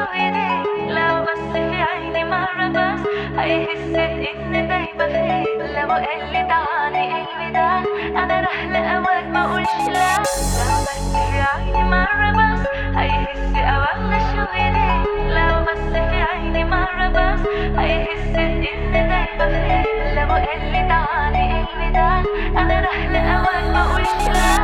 ايديه لو بص في عيني مرة بس هيحس اني دايبة فيه. لو قال لي تعالي قلبي ده انا راح لأوقات ما اقولش لا. لو بص في عيني مرة بس هيحس اوقات اشوف ايديه لو بص في عيني مرة بس هيحس اني دايبة فيه. لو قال لي تعالي قلبي ده انا راح لأوقات ما اقولش لا.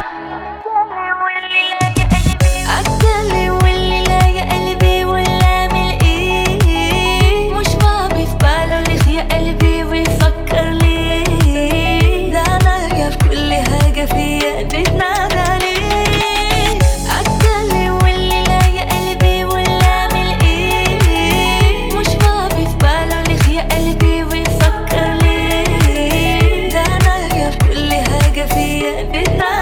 عالتالي واللي لا يا قلبي واللي اعمل ايه مش معبي في باله ليه يا قلبي ويفكر ليه. ده انا في كل حاجة فيا بتنادى عليه. عالتالي واللي لا يا قلبي واللي اعمل ايه مش معبي في باله ليه يا قلبي ويفكر ليه. ده انا في كل حاجة فيا بتنادى